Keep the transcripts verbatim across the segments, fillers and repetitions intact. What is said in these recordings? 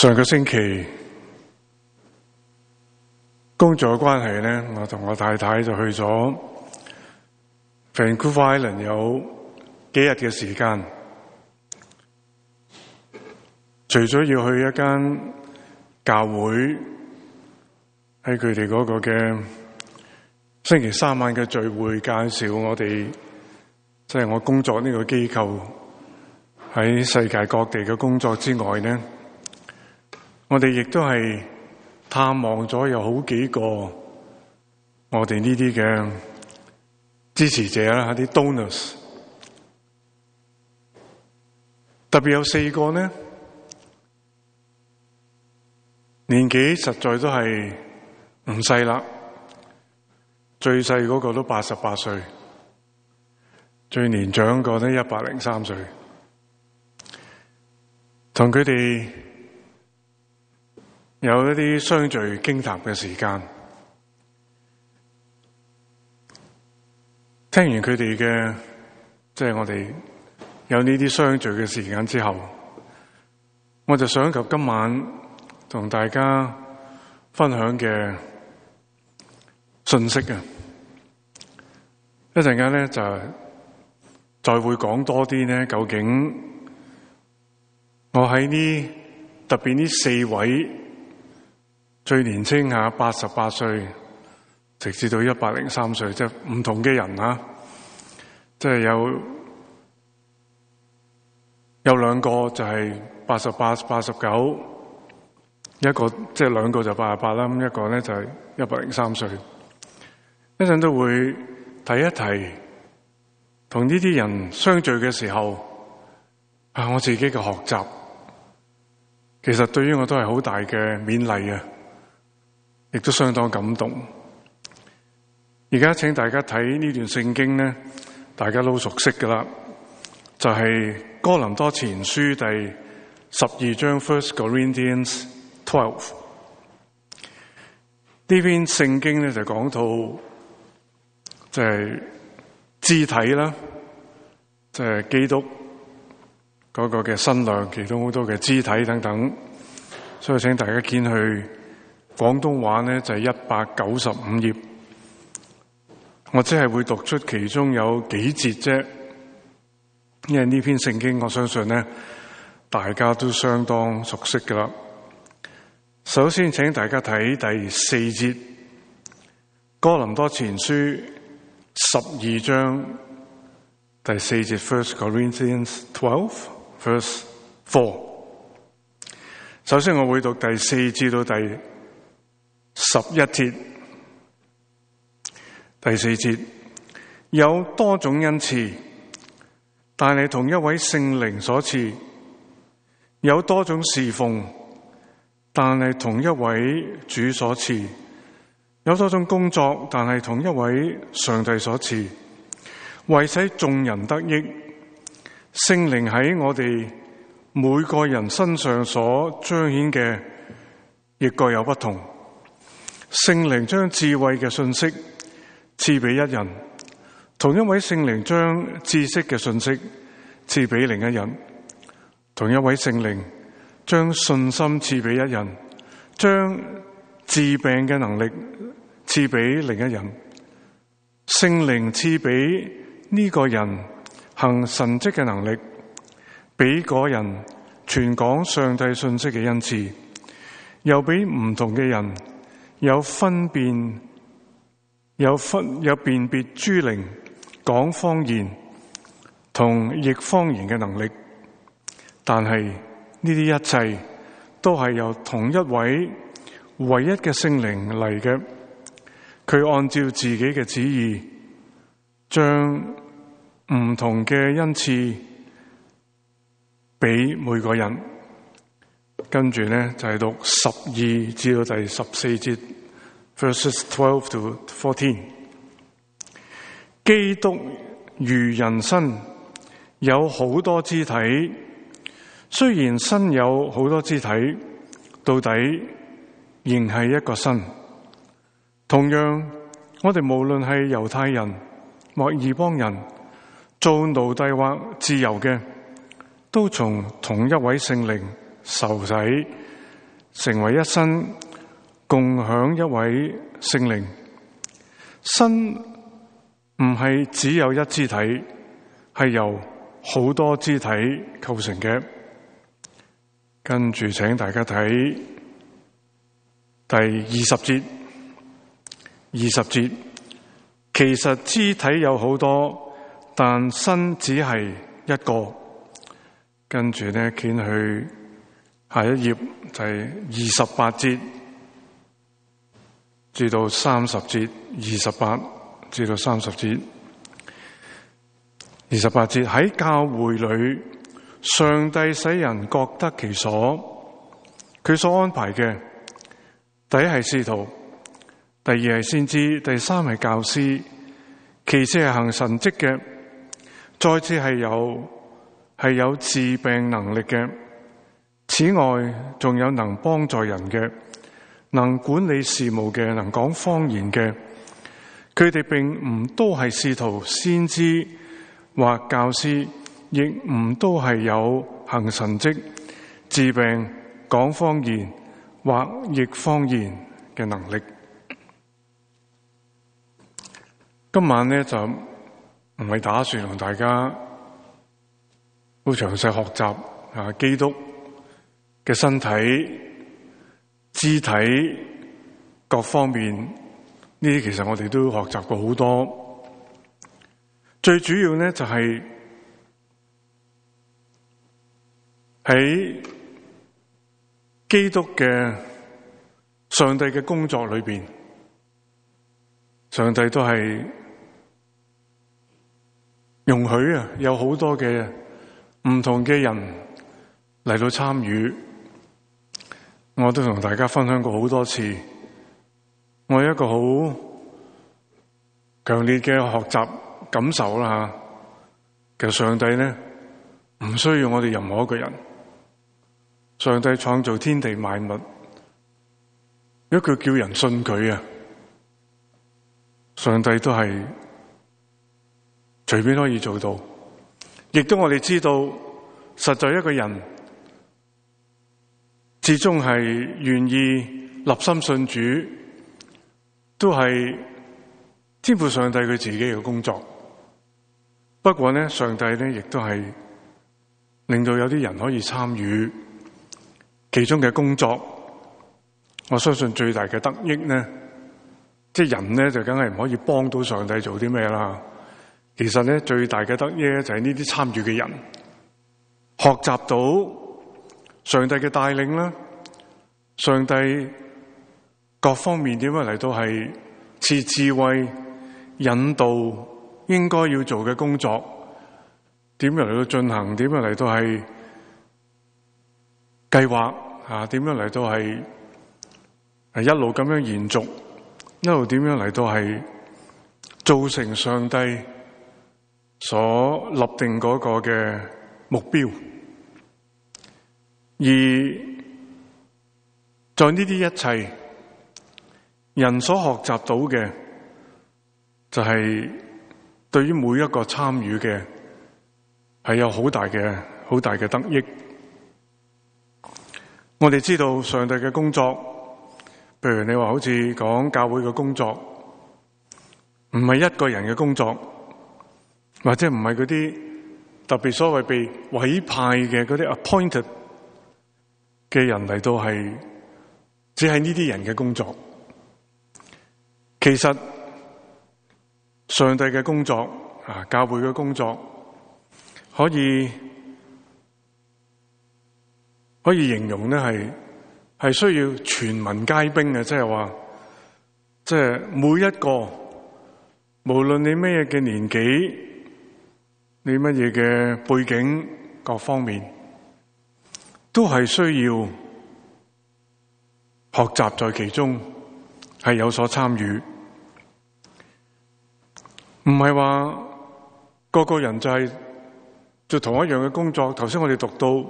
上個星期工作嘅關係咧，我同我太太就去咗 Vancouver Island 有幾日嘅時間。除咗要去一間教會，喺佢哋嗰個嘅星期三晚嘅聚會，介紹我哋即係我工作呢個機構喺世界各地嘅工作之外呢，我哋亦都係探望咗有好幾個我哋呢啲嘅支持者啦，啲 donors， 特別有四個呢，年紀實在都係唔細啦，最細嗰個都八十八歲，最年長個呢一百零三歲，同佢哋有一啲相聚傾談嘅時間。聽完佢哋嘅，即係我哋有呢啲相聚嘅時間之後，我就想及今晚同大家分享嘅信息啊！一陣間咧就再會講多啲呢，究竟我喺呢特別呢四位最年輕下八十八歲，直至到一百零三歲，即係唔同嘅人啊！即係有有兩個就係八十八、八十九，一個即係兩個就八十八啦，咁一個咧就係一百零三歲。一陣都會提一提同呢啲人相聚嘅時候，啊，我自己嘅學習，其實對於我都係好大嘅勉勵啊！亦都相當感動。而家請大家睇呢段聖經呢，大家都熟悉㗎喇，就係哥林多前書第十二章 First Corinthians twelve。呢篇聖經呢就講到，即係肢體啦，即係基督嗰個嘅身量，其中好多嘅肢體等等。所以請大家見去。廣東話呢就係一百九十五頁，我只係會讀出其中有幾節啫，因為呢篇聖經我相信呢大家都相當熟悉㗎喇。首先請大家睇第四節，哥林多前書十二章第四節 First Corinthians twelve verse four。首先我會讀第四至到第十一節。第四節，有多種恩賜，但係同一位聖靈所賜；有多種侍奉，但係同一位主所賜；有多種工作，但係同一位上帝所賜。為使眾人得益，聖靈喺我哋每個人身上所彰顯嘅，亦各有不同。聖靈將智慧嘅信息賜俾一人，同一位聖靈將知識嘅信息賜俾另一人，同一位聖靈將信心賜俾一人，將治病嘅能力賜俾另一人。聖靈賜俾呢個人行神蹟嘅能力，俾嗰人傳講上帝信息嘅恩賜，又俾唔同嘅人有分辨、有分、有辨別諸靈、講方言同譯方言嘅能力。但係呢啲一切都係由同一位唯一嘅聖靈嚟嘅。佢按照自己嘅旨意，將唔同嘅恩賜俾每個人。跟住呢，就係讀十二至到第十四節 verses twelve to fourteen。基督如人身有好多肢體，雖然身有好多肢體，到底仍係一個身。同樣，我哋無論係猶太人或異邦人，做奴隸或自由嘅，都從同一位聖靈受洗成為一身，共享一位聖靈。身唔係只有一肢體，係由好多肢體構成嘅。跟住請大家睇第二十節。二十節，其實肢體有好多，但身只係一個。跟住呢，捲去下一頁就係二十八節至到三十節，二十八至到三十節。二十八節，喺教會裏，上帝使人各得其所，佢所安排嘅，第一係使徒，第二係先知，第三係教師，其次係行神蹟嘅，再次係有係有治病能力嘅。此外，仲有能幫助人嘅，能管理事務嘅，能講方言嘅。佢哋並唔都係使徒、先知或教師，亦唔都係有行神蹟、治病、講方言或譯方言嘅能力。今晚呢，就唔係打算同大家好詳細學習啊基督嘅身體、肢體各方面，呢啲其實我哋都學習過好多。最主要呢，就係喺基督嘅上帝嘅工作裏邊，上帝都係容許啊，有好多嘅唔同嘅人嚟到參與。我都同大家分享過好多次，我有一個好強烈嘅學習感受啦吓。其實上帝呢，唔需要我哋任何一個人。上帝創造天地萬物，如果佢叫人信佢啊，上帝都係隨便可以做到。亦都我哋知道，實在一個人始終係願意立心信主，都係天父上帝佢自己嘅工作。不過呢，上帝呢亦都係令到有啲人可以參與其中嘅工作。我相信最大嘅得益呢，即係人呢就梗係唔可以幫到上帝做啲咩啦。其實呢，最大嘅得益就係呢啲參與嘅人學習到上帝嘅帶領啦，上帝各方面點樣嚟到係賜智慧引導應該要做嘅工作，點樣嚟到進行，點樣嚟到係計劃啊，點樣嚟到係係一路咁樣延續，一路點樣嚟到係造成上帝所立定嗰個嘅目標。而在呢啲一切，人所學習到嘅就係對於每一個參與嘅係有好大嘅好大嘅得益。我哋知道上帝嘅工作，譬如你話好似講教會嘅工作，唔係一個人嘅工作，或者唔係嗰啲特別所謂被委派嘅嗰啲 appointed 嘅人嚟到係，只係呢啲人嘅工作。其實上帝嘅工作啊，教會嘅工作，可以可以形容咧係係需要全民皆兵嘅，即係話，即係每一個，無論你咩嘅年紀，你乜嘢嘅背景，各方面，都係需要學習在其中，係有所參與。唔係話個個人就係做同一樣嘅工作。頭先我哋讀到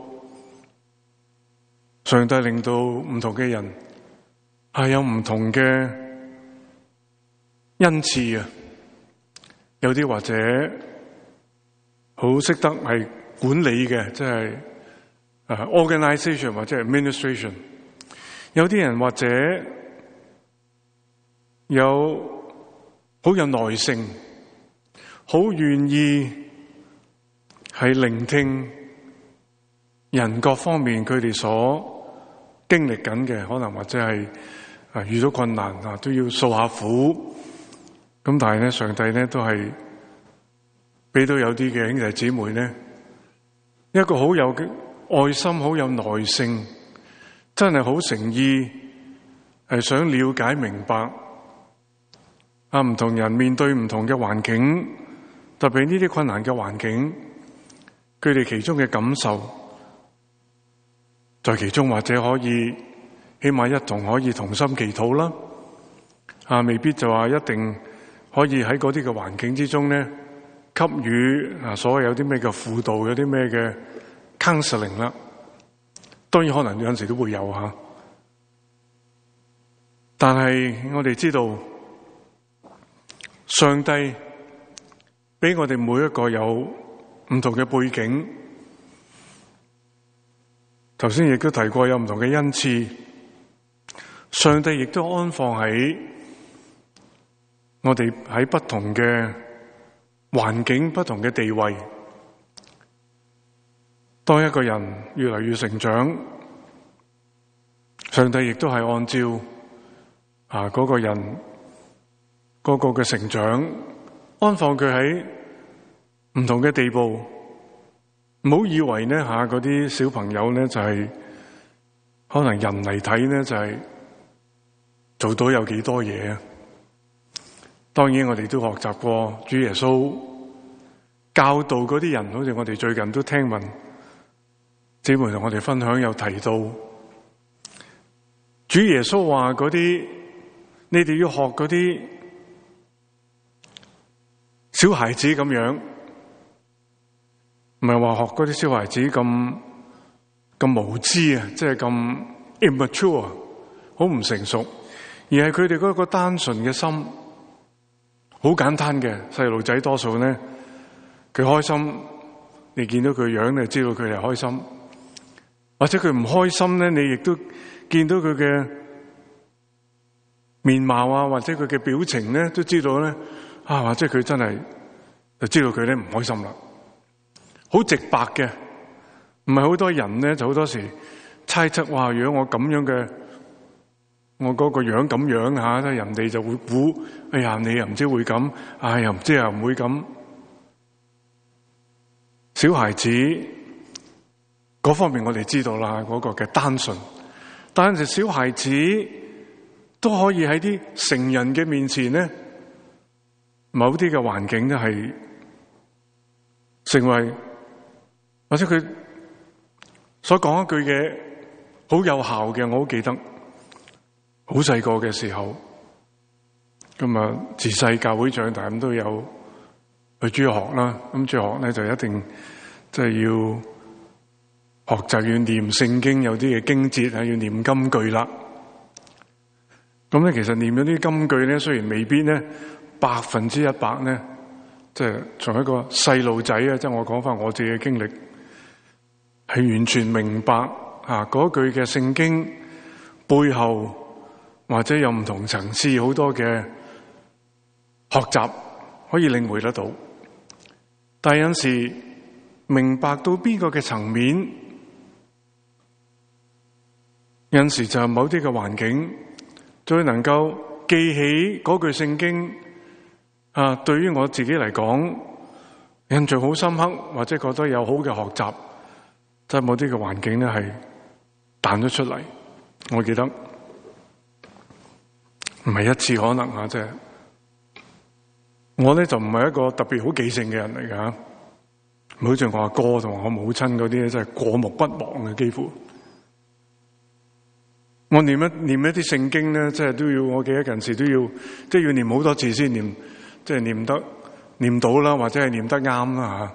上帝令到唔同嘅人係有唔同嘅恩賜啊，有啲或者好識得係管理嘅，即係誒 organization 或者係 administration， 有啲人或者有好有耐性，好願意係聆聽人各方面佢哋所經歷緊嘅，可能或者係啊遇到困難啊都要訴下苦。咁但係咧，上帝咧都係俾到有啲嘅兄弟姊妹咧一個好有愛心、好有耐性，真係好誠意，係想了解明白啊唔同人面對唔同嘅環境，特別呢啲困難嘅環境，佢哋其中嘅感受，在其中或者可以起碼一同可以同心祈禱啦。啊，未必就話一定可以喺嗰啲嘅環境之中咧，給予啊所謂有啲咩嘅輔導，有啲咩嘅 counseling 啦。當然可能有陣時都會有吓，但係我哋知道上帝俾我哋每一個有唔同嘅背景，頭先亦都提過有唔同嘅恩賜，上帝亦都安放喺我哋喺不同嘅環境、不同嘅地位。當一個人越嚟越成長，上帝亦都係按照啊嗰個人嗰個嘅成長，安放佢喺唔同嘅地步。唔好以為呢吓嗰啲小朋友呢就係可能人嚟睇呢就係做到有幾多嘢啊！當然我哋都學習過主耶穌教導嗰啲人，好似我哋最近都聽聞姊妹同我哋分享有提到，主耶穌話嗰啲你哋要學嗰啲小孩子咁樣，唔係話學嗰啲小孩子咁咁無知啊，即係咁 immature， 好唔成熟，而係佢哋嗰個單純嘅心。好簡單嘅細路仔，多數咧佢開心，你見到佢樣你知道佢係開心；或者佢唔開心咧，你亦都見到佢嘅面貌啊，或者佢嘅表情咧，都知道咧啊，或者佢真係就知道佢咧唔開心啦。好直白嘅，唔係好多人咧就好多時猜測，哇！如果我咁樣嘅。我嗰個樣咁樣吓，人哋就會估，哎呀，你又唔知會咁，哎又唔知又唔會咁。小孩子嗰方面我哋知道啦，嗰個嘅單純，但係小孩子都可以喺啲成人嘅面前咧，某啲嘅環境咧係成為，或者佢所講一句嘅好有效嘅，我好記得。好細個嘅時候，咁啊自細教會長大咁都有去主學啦。咁主學咧就一定即係要學習要念聖經，有啲嘅經節係要念金句啦。咁咧其實念咗啲金句咧，雖然未必咧百分之一百咧，即係從一個細路仔啊，即係我講翻我自己嘅經歷，係完全明白啊嗰句嘅聖經背後。或者有唔同層次好多嘅學習可以領會得到，但係有時明白到邊個嘅層面，有時就係某啲嘅環境，最能夠記起嗰句聖經啊，對於我自己嚟講印象好深刻，或者覺得有好嘅學習，即係某啲嘅環境咧係彈咗出嚟。我記得。唔係一次可能啊！即係我咧就唔係一個特別好記性嘅人嚟㗎，唔好似我阿哥同我母親嗰啲咧，真係過目不忘嘅幾乎。我念一念一啲聖經咧，即係都要我記得近時都要，即係要念好多次先念，即係念得念到啦，或者係念得啱啦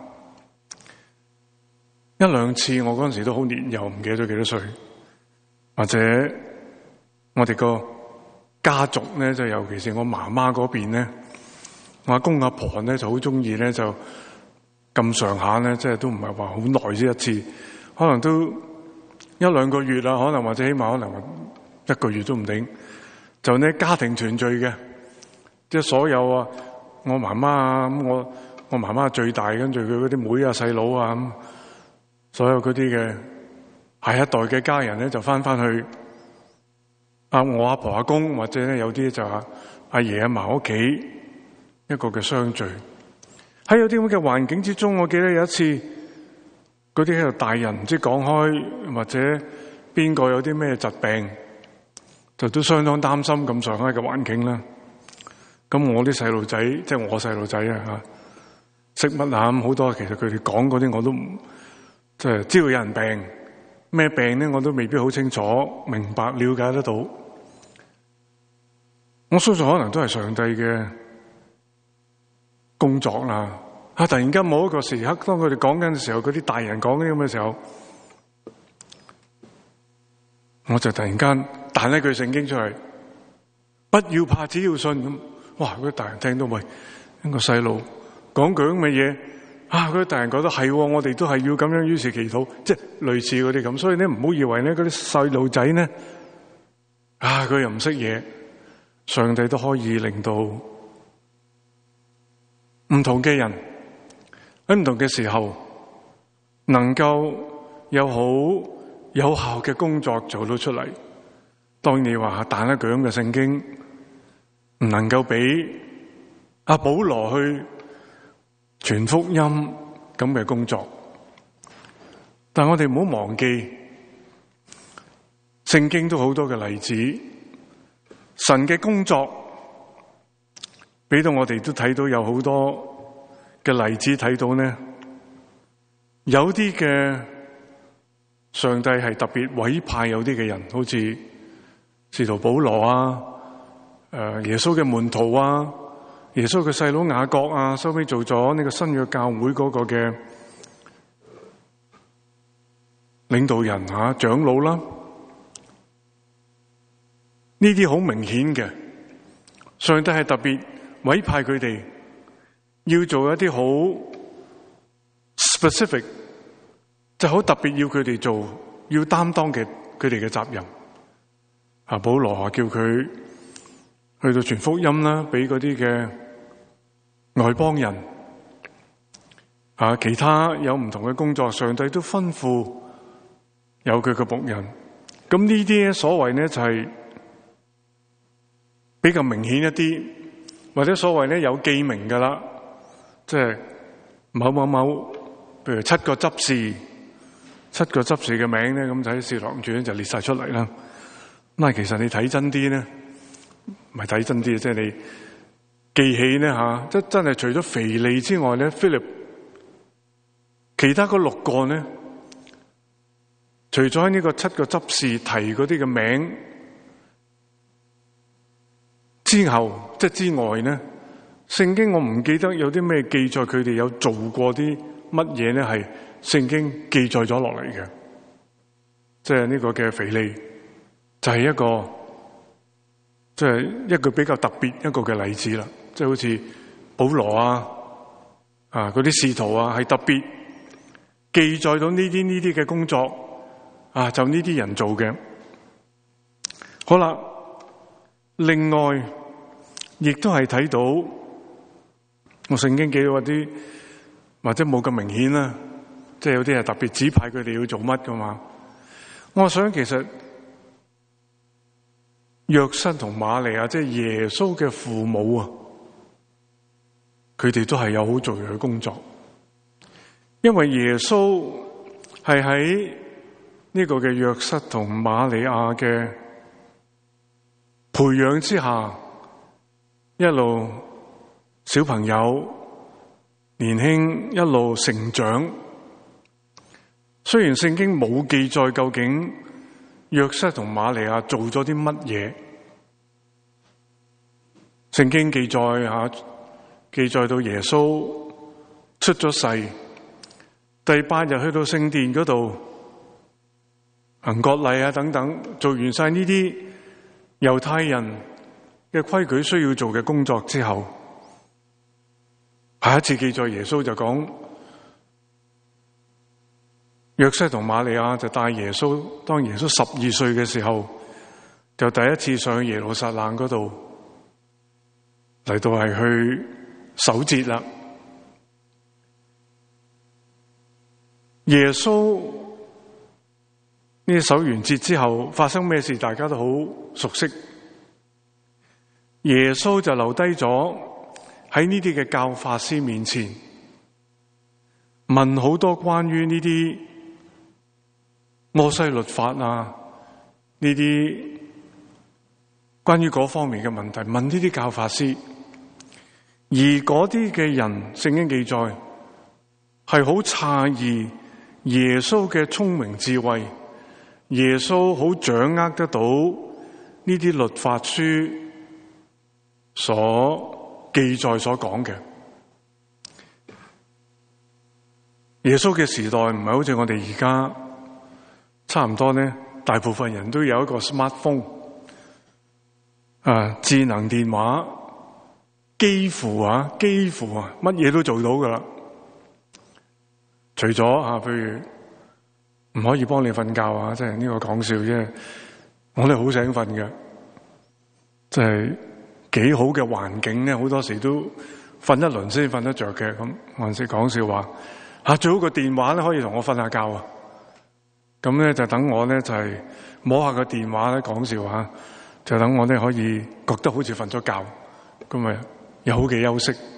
吓。一兩次我嗰陣時都好年幼，唔記得咗幾多歲，或者我哋個。家族咧就尤其是我媽媽嗰邊咧，我阿公阿婆咧就好中意咧就咁上下咧，即係都唔係話好耐先一次，可能都一兩個月啦，可能或者起碼可能一個月都唔定。就呢家庭團聚嘅，即係所有啊，我媽媽啊，咁我我媽媽最大，跟住佢嗰啲妹啊、細佬啊，咁所有嗰啲嘅下一代嘅家人咧，就翻翻去啊我阿婆阿公，或者咧有啲就阿阿爺阿嫲屋企一個嘅相聚。喺有啲咁嘅環境之中，我記得有一次嗰啲喺度大人唔知講開，或者邊個有啲咩疾病，就都相當擔心咁上下嘅環境啦。咁我啲細路仔，即係我細路仔啊吓，識乜啊咁好多，其實佢哋講嗰啲我都唔即係知道有人病，咩病咧我都未必好清楚明白了解得到。我相信可能都係上帝嘅工作啦。啊！突然間某一個時刻，當佢哋講緊嘅時候，嗰啲大人講緊咁嘅時候，我就突然間彈一句聖經出嚟，不要怕，只要信咁。哇！嗰啲大人聽到，喂，一個細路講句咁嘅嘢，啊！嗰啲大人覺得係，我哋都係要咁樣，於是祈禱，即係類似嗰啲咁。所以咧，唔好以為咧嗰啲細路仔咧，啊，佢又唔識嘢，上帝都可以令到唔同嘅人喺唔同嘅時候，能夠有好有效嘅工作做到出嚟。當然你話彈一句咁嘅聖經，唔能夠俾阿保羅去傳福音咁嘅工作。但我哋唔好忘記，聖經都好多嘅例子，神嘅工作俾到我哋都睇到有好多嘅例子，睇到呢，有啲嘅上帝係特別委派有啲嘅人，好似使徒保羅啊，誒耶穌嘅門徒啊，耶穌嘅細佬雅各啊，收尾做咗呢個新約教會嗰個嘅領導人啊，長老啦，呢啲好明顯嘅，上帝係特別委派佢哋。要做一啲好 specific， 就好特別要佢哋做，要擔當嘅佢哋嘅責任。啊，保羅啊，叫佢去到傳福音啦，俾嗰啲嘅外邦人。啊，其他有唔同嘅工作，上帝都吩咐有佢嘅僕人。咁呢啲所謂咧就係比較明顯一啲，或者所謂咧有記名噶啦。即係某某某，譬如七個執事，七個執事嘅名咧，咁就喺《使徒行傳》就列晒出嚟啦。咁啊，其實你睇真啲咧，唔係睇真啲，即係你記起咧吓，即真係除咗腓利之外咧，腓力其他嗰六個咧，除咗喺呢個七個執事提嗰啲嘅名之後，即係之外咧。聖經我唔記得有啲咩記載，佢哋有做過啲乜嘢咧？係聖經記載咗落嚟嘅，即係呢個嘅腓利就係一個，即係一個比較特別一個嘅例子啦。即係好似保羅啊，啊嗰啲使徒啊，係特別記載到呢啲呢啲嘅工作啊，就呢啲人做嘅。好啦，另外亦都係睇到。我聖經記到嗰啲，或者冇咁明顯啦，即係有啲係特別指派佢哋要做乜噶嘛。我想其實約瑟同瑪利亞，即係耶穌嘅父母啊，佢哋都係有好重要嘅工作，因為耶穌係喺呢個嘅約瑟同瑪利亞嘅培養之下，一路。小朋友年輕一路成長，雖然聖經冇記載究竟約瑟同瑪利亞做咗啲乜嘢，聖經記載吓，記載到耶穌出咗世，第八日去到聖殿嗰度行割禮啊等等，做完晒呢啲猶太人嘅規矩需要做嘅工作之後。下一次記載耶穌就講，約瑟同瑪利亞就帶耶穌，當耶穌十二歲嘅時候， 就第一次上去耶路撒冷嗰度嚟到係去守節啦。耶穌呢守完節之後發生咩事，大家都好熟悉。耶穌就留低咗喺呢啲嘅教法師面前，問好多關於呢啲摩西律法啊，呢啲關於嗰方面嘅問題，問呢啲教法師。而嗰啲嘅人，聖經記載係好詫異耶穌嘅聰明智慧，耶穌好掌握得到呢啲律法書所記載所講嘅。耶穌嘅時代唔係好似我哋而家差唔多呢，大部分人都有一個 smartphone 啊，智能電話，幾乎啊，幾乎啊，乜嘢都做到噶啦。除咗啊，譬如唔可以幫你瞓覺啊，即係呢個講笑啫。我哋好醒瞓嘅，即係幾好嘅環境咧，好多時都瞓一輪先瞓得着嘅。咁還是講笑話啊，最好個電話咧可以同我瞓下覺啊。咁咧就等我咧就係摸下個電話咧，講笑話，就等我咧可以覺得好似瞓咗覺，咁咪有好嘅休息。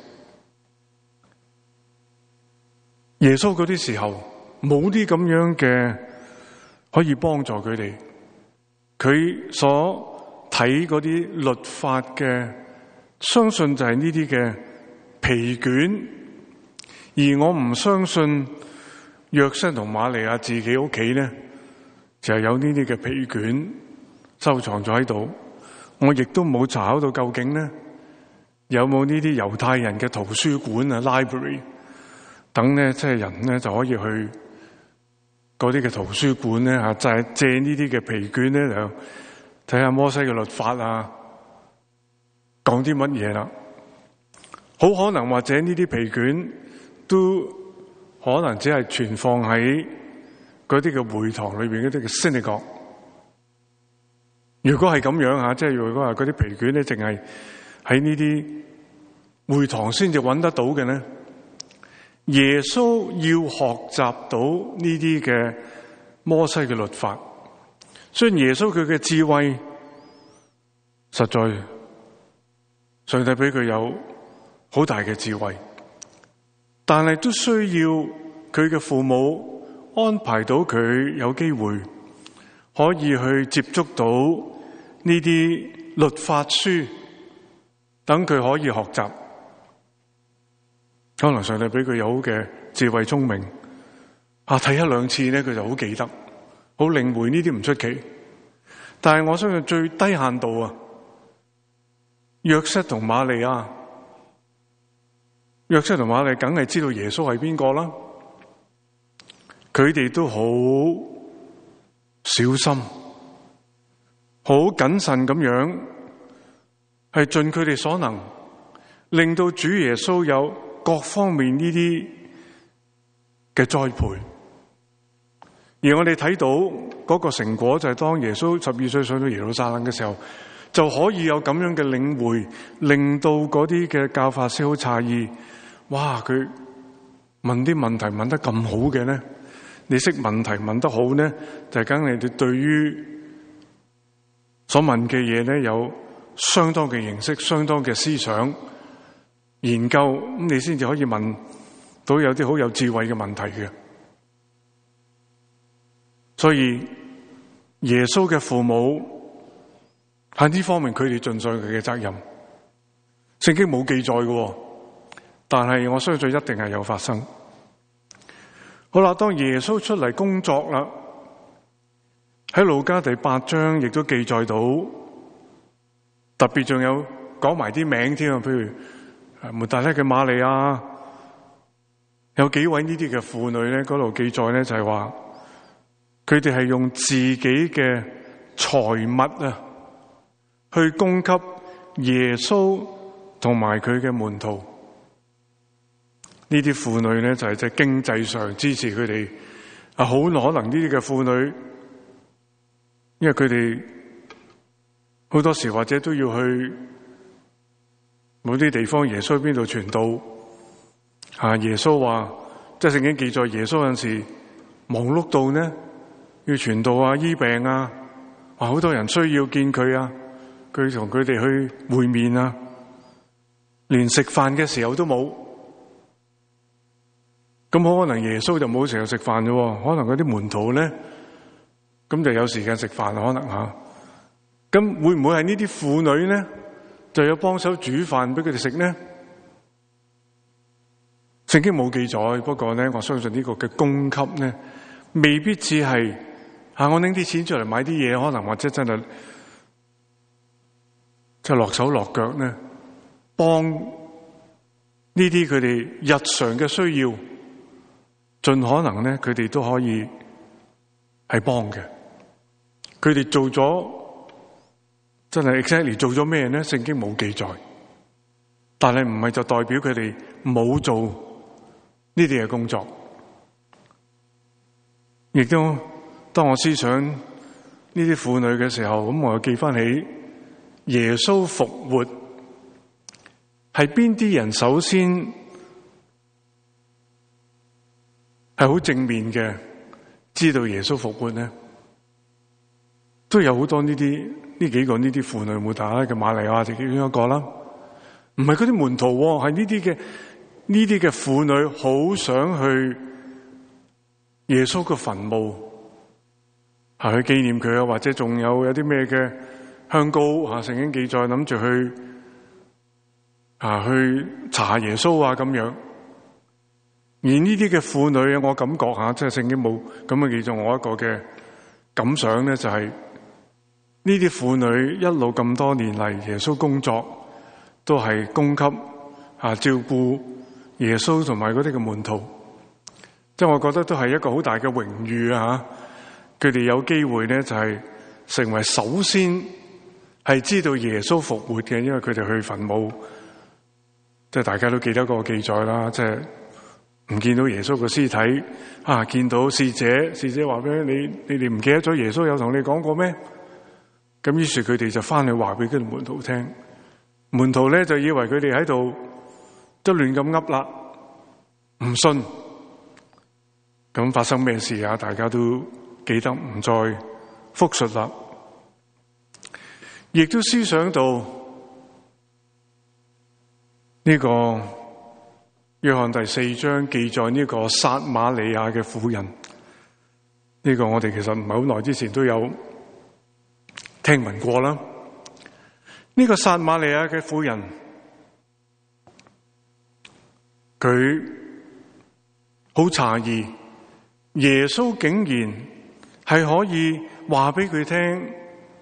耶穌嗰啲時候冇啲咁樣嘅可以幫助佢哋，佢所睇嗰啲律法嘅，相信就係呢啲嘅皮卷，而我唔相信約瑟同瑪利亞自己屋企咧就係有呢啲嘅皮卷收藏咗喺度。我亦都冇查考到究竟咧有冇呢啲猶太人嘅圖書館啊 library 等咧，即係人咧就可以去嗰啲嘅圖書館咧吓，就係借呢啲嘅皮卷咧嚟睇下摩西嘅律法啊，講啲乜嘢啦。好可能或者呢啲皮卷都可能只係存放喺嗰啲嘅會堂裏邊嗰啲嘅 synagogue。如果係咁樣吓，即係如果話嗰啲皮卷咧淨係喺呢啲會堂先至揾得到嘅咧，耶穌要學習到呢啲嘅摩西嘅律法。雖然耶穌佢嘅智慧實在，上帝俾佢有好大嘅智慧，但係都需要佢嘅父母安排到佢有機會可以去接觸到呢啲律法書，等佢可以學習。可能上帝俾佢有好嘅智慧聰明，啊睇一兩次咧佢就好記得，好領會，呢啲唔出奇。但係我相信最低限度啊，約瑟同瑪利亞，約瑟同瑪利亞梗係知道耶穌係邊個啦，佢哋都好小心，好謹慎咁樣，係盡佢哋所能，令到主耶穌有各方面呢啲嘅栽培。而我哋睇到嗰個成果，就係當耶穌十二歲上到耶路撒冷嘅時候，就可以有咁樣嘅領會，令到嗰啲嘅教法師好詫異。哇！佢問啲問題問得咁好嘅呢？你識問題問得好呢，就係梗係你哋對於所問嘅嘢呢有相當嘅認識，相當嘅思想研究，咁你先至可以問到有啲好有智慧嘅問題嘅。所以耶穌嘅父母喺呢方面，佢哋盡上佢嘅責任。聖經冇記載嘅，但係我相信一定係有發生。好啦，當耶穌出嚟工作啦，喺路加第八章亦都記載到，特別仲有講埋啲名添啊，譬如抹大拉嘅瑪利亞，有幾位呢啲嘅婦女咧，嗰度記載咧就係話，佢哋係用自己嘅財物啊，去供給耶穌同埋佢嘅門徒。呢啲婦女咧就係即經濟上支持佢哋啊，好可能呢啲嘅婦女，因為佢哋好多時或者都要去某啲地方，耶穌喺邊度傳道啊？耶穌話，即係聖經記載，耶穌有陣時忙碌到呢，要傳道啊、醫病啊，啊好多人需要見佢啊，佢同佢哋去會面啊，連食飯嘅時候都冇。咁可能耶穌就冇成日食飯啫，可能嗰啲門徒咧，咁就有時間食飯，可能吓。咁會唔會係呢啲婦女咧，就有幫手煮飯俾佢哋食呢？聖經冇記載，不過咧，我相信呢個嘅供給咧，未必只係吓我拎啲錢出嚟買啲嘢，可能或者真係即係落手落腳咧，幫呢啲佢哋日常嘅需要。盡可能咧，佢哋都可以係幫嘅。佢哋做咗真係 exactly 做咗咩咧？聖經冇記載，但係唔係就代表佢哋冇做呢啲嘅工作。亦都當我思想呢啲婦女嘅時候，咁我又記翻起耶穌復活係邊啲人首先係好正面嘅，知道耶穌復活咧，都有好多呢啲呢幾個呢啲婦女，冇打嘅瑪利亞就其中一個啦。唔係嗰啲門徒，係呢啲嘅呢啲嘅婦女，好想去耶穌嘅墳墓，係去紀念佢啊，或者仲有有啲咩嘅香膏啊，聖經記載諗住去啊去查耶穌啊咁樣。而呢啲嘅婦女，我感覺下，即係聖經冇咁嘅記載，我一個嘅感想咧，就係呢啲婦女一路咁多年嚟，耶穌工作都係供給啊照顧耶穌同埋嗰啲嘅門徒，即係我覺得都係一個好大嘅榮譽啊！佢哋有機會咧，就係成為首先係知道耶穌復活嘅，因為佢哋去墳墓，即係大家都記得個記載啦，即係。唔見到耶穌個屍體啊！見到使者，使者話俾你，你哋唔記得咗耶穌有同你講過咩？咁於是佢哋就翻去話俾佢哋門徒聽，門徒咧就以為佢哋喺度都亂咁噏啦，唔信。咁發生咩事啊？大家都記得，唔再複述啦。亦都思想到呢個。約翰第四章記載呢個撒瑪利亞嘅婦人，呢個我哋其實唔係好耐之前都有聽聞過啦。呢個撒瑪利亞嘅婦人，佢好詫異，耶穌竟然係可以話俾佢聽，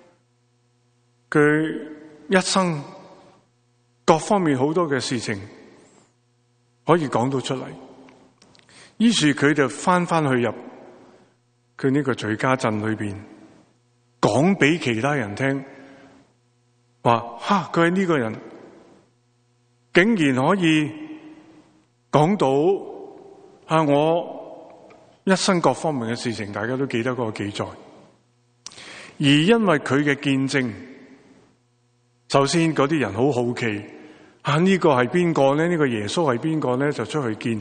佢一生各方面好多嘅事情。可以講到出嚟，於是佢就翻翻去入佢呢個敘加鎮裏邊，講俾其他人聽，話哈佢係呢個人，竟然可以講到啊我一生各方面嘅事情，大家都記得嗰個記載。而因為佢嘅見證，首先嗰啲人好好奇。啊！呢個係邊個咧？呢個耶穌係邊個咧？就出去見。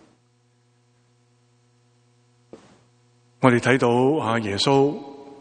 我哋睇到啊，耶穌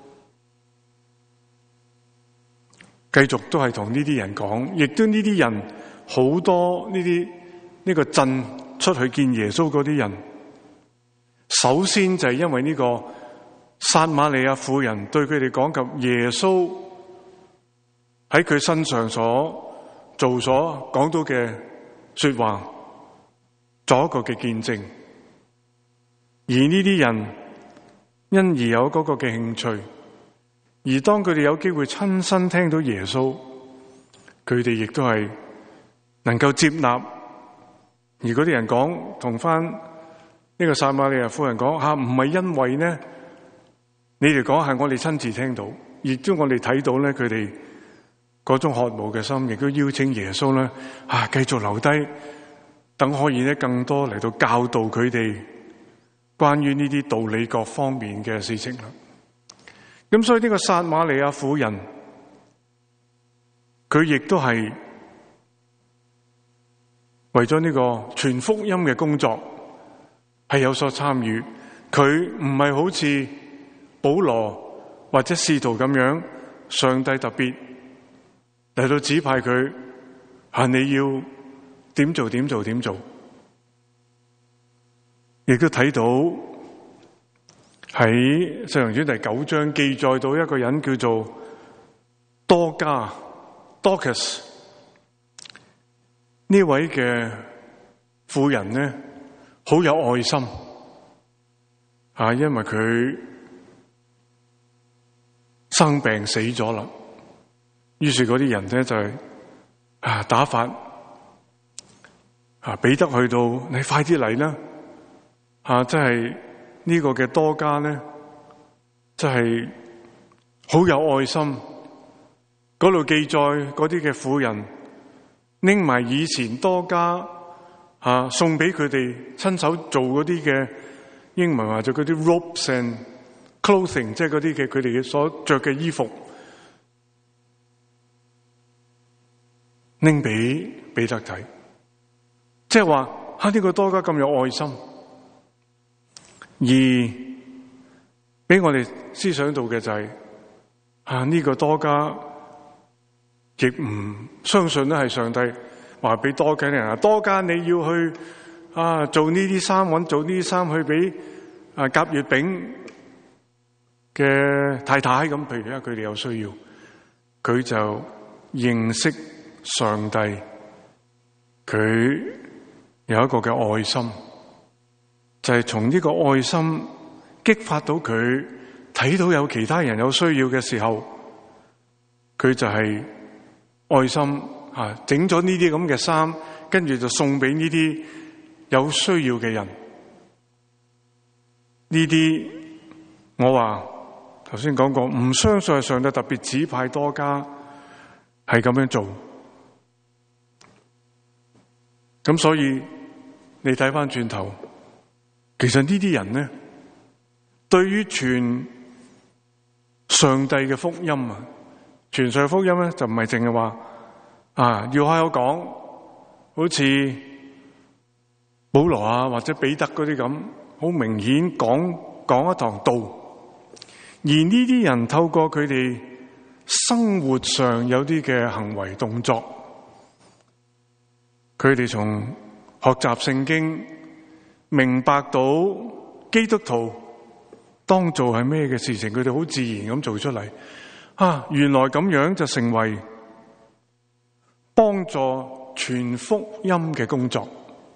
繼續都係同呢啲人講，亦都呢啲人好多呢啲呢個鎮出去見耶穌嗰啲人，首先就係因為呢個撒瑪利亞婦人對佢哋講及耶穌喺佢身上所做所講到嘅說話，做一個嘅見證，而呢啲人因而有嗰個嘅興趣，而當佢哋有機會親身聽到耶穌，佢哋亦都係能夠接納。而嗰啲人講同翻呢個撒瑪利亞婦人講吓，唔係因為呢，你哋講係我哋親自聽到，亦都我哋睇到咧，佢哋嗰種渴慕嘅心，亦都邀請耶穌咧，啊，繼續留低，等可以咧更多嚟到教導佢哋關於呢啲道理各方面嘅事情啦。咁所以呢個撒瑪利亞婦人， 佢亦都係為咗呢個傳福音嘅工作係有所參與。佢唔係好似保羅或者使徒咁樣，上帝特別嚟到指派佢，啊，你要點做點做點做。亦都睇到喺《使徒行傳》第九章記載到一個人叫做多加 Dorcas， 呢位嘅婦人呢，好有愛心啊，因為佢生病死咗啦，於是嗰啲人呢就係啊打發啊彼得去到，你快啲嚟啦！啊，即係呢個嘅多加咧，即係好有愛心。嗰度記載嗰啲嘅婦人拎埋以前多加啊送俾佢哋親手做嗰啲嘅，英文話就嗰啲 robes and clothing， 即係嗰啲嘅佢哋嘅所着嘅衣服，拎俾彼得睇，即係話吓呢個多加咁有愛心。而俾我哋思想到嘅就係、是、啊呢、這個多加亦唔相信咧係上帝話俾多加嘅人啊，多加你要去啊做呢啲衫，搵做呢啲衫去俾啊甲乙丙嘅太太咁，譬如咧佢哋有需要，佢就認識上帝，佢有一個嘅愛心。就係從呢個愛心激發到佢睇到有其他人有需要嘅時候，佢就係愛心啊，整咗呢啲咁嘅衫，跟住就送俾呢啲有需要嘅人。呢啲我話頭先講過，唔相信係上帝特別指派多加係咁樣做。咁所以你睇翻轉頭。其實呢啲人呢，對於傳上帝嘅福音啊，傳上帝福音咧就唔係淨係話啊要開口講，好似保羅啊或者彼得嗰啲咁，好明顯講講一堂道。而呢啲人透過佢哋生活上有啲嘅行為動作，佢哋從學習聖經。明白到基督徒當做係咩嘅事情，佢哋好自然咁做出嚟。啊，原來咁樣就成為幫助傳福音嘅工作。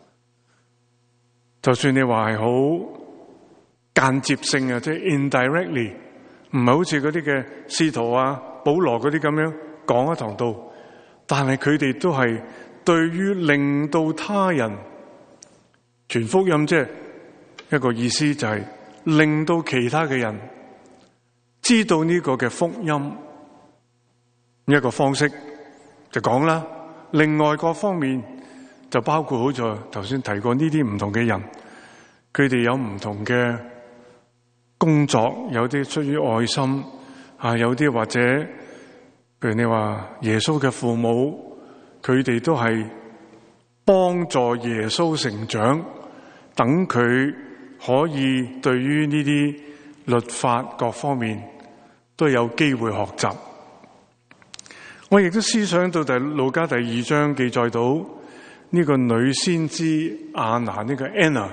就算你話係好間接性啊，即係 indirectly， 唔係好似嗰啲嘅使徒啊、保羅嗰啲咁樣講一堂道，但係佢哋都係對於令到他人。傳福音即係一個意思，就係令到其他嘅人知道呢個嘅福音一個方式就講啦。另外各方面就包括好似頭先提過呢啲唔同嘅人，佢哋有唔同嘅工作，有啲出於愛心啊，有啲或者譬如你話耶穌嘅父母，佢哋都係幫助耶穌成長。等佢可以對於呢啲律法各方面都有機會學習。我亦都思想到第路加第二章記載到呢個女先知亞拿，呢個 Anna，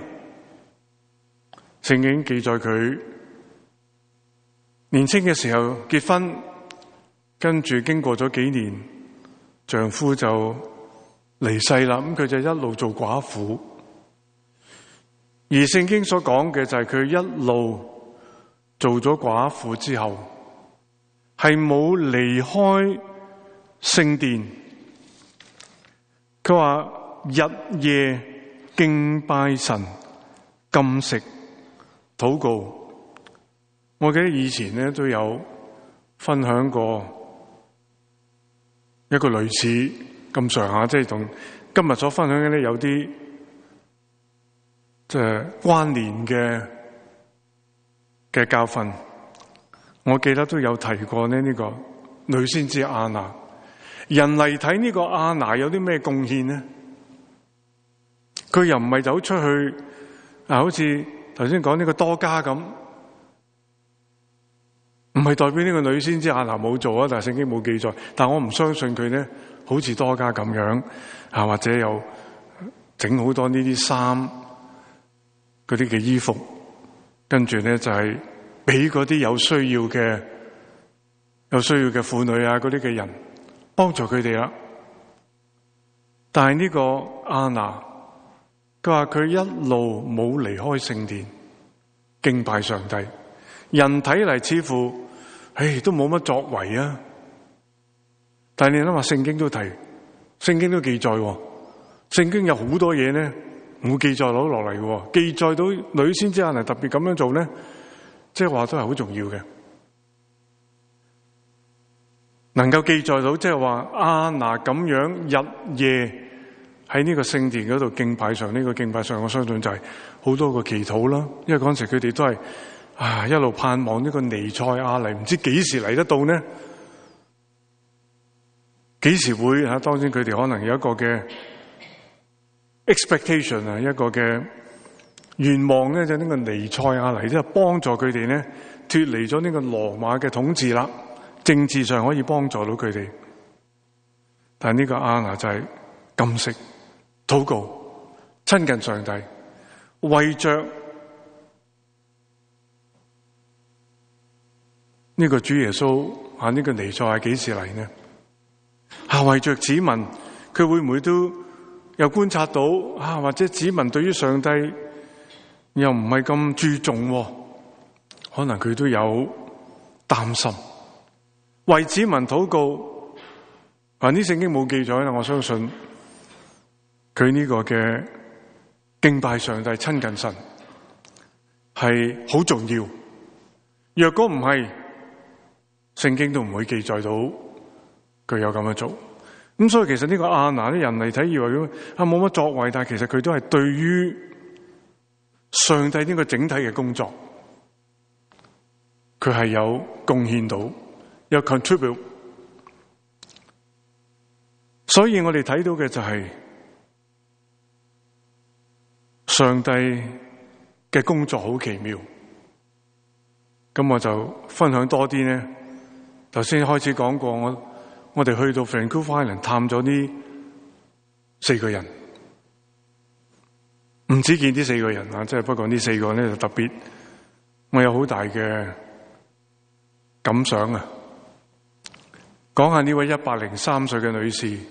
聖經記載佢年輕嘅時候結婚，跟住經過咗幾年，丈夫就離世啦，咁佢就一路做寡婦。而聖經所講嘅就係佢一路做咗寡婦之後，係冇離開聖殿。佢話日夜敬拜神、禁食、禱告。我記得以前咧都有分享過一個類似咁上下，即係同今日所分享嘅咧有啲。即係關聯嘅嘅教訓，我記得都有提過呢。呢個女先知亞拿人嚟睇呢個亞拿有啲咩貢獻呢？佢又唔係走出去啊，好似頭先講呢個多加咁，唔係代表呢個女先知亞拿冇做啊，但係聖經冇記載。但我唔相信佢咧，好似多加咁樣啊，或者有整好多呢啲衫、嗰啲嘅衣服，跟住咧就係俾嗰啲有需要嘅、有需要嘅婦女啊，嗰啲嘅人幫助佢哋啦。但係呢個亞拿，佢話佢一路冇離開聖殿敬拜上帝。人睇嚟似乎，唉，都冇乜作為啊。但係你諗下，聖經都提，聖經都記載，聖經有好多嘢咧冇記載到落嚟嘅，記載到女先知亞拿特別咁樣做咧，即係話都係好重要嘅。能夠記載到，即係話亞拿咁樣日夜喺呢個聖殿嗰度敬拜上，呢個敬拜上，我相信就係好多個祈禱啦。因為嗰陣時佢哋都係啊一路盼望呢個彌賽亞嚟，唔知幾時嚟得到呢？幾時會啊？當然佢哋可能有一個嘅 expectation 啊，一個嘅願望咧，就呢個彌賽亞嚟，即係幫助佢哋咧脫離咗呢個羅馬嘅統治啦，政治上可以幫助到佢哋。但係呢個亞拿就係禁食、禱告、親近上帝，為着呢個主耶穌啊，呢個彌賽亞幾時嚟呢？啊，為着子民，佢會唔會都有觀察到啊？或者子民對於上帝又唔係咁注重，可能佢都有擔心。為子民禱告，啊，呢聖經冇記載啦，我相信佢呢個嘅敬拜上帝、親近神係好重要。若果唔係，聖經都唔會記載到佢有咁樣做。咁所以其實呢個亞拿啲人嚟睇，以為佢啊冇乜作為，但係其實佢都係對於上帝呢個整體嘅工作，佢係有貢獻到，有 contribute。所以我哋睇到嘅就係上帝嘅工作好奇妙。咁我就分享多啲呢。頭先開始講過，我我哋去到 Vancouver Island 探咗呢四個人，唔止見呢四個人啊，即係不過呢四個咧就特別，我有好大嘅感想啊！講下呢位一百零三歲嘅女士，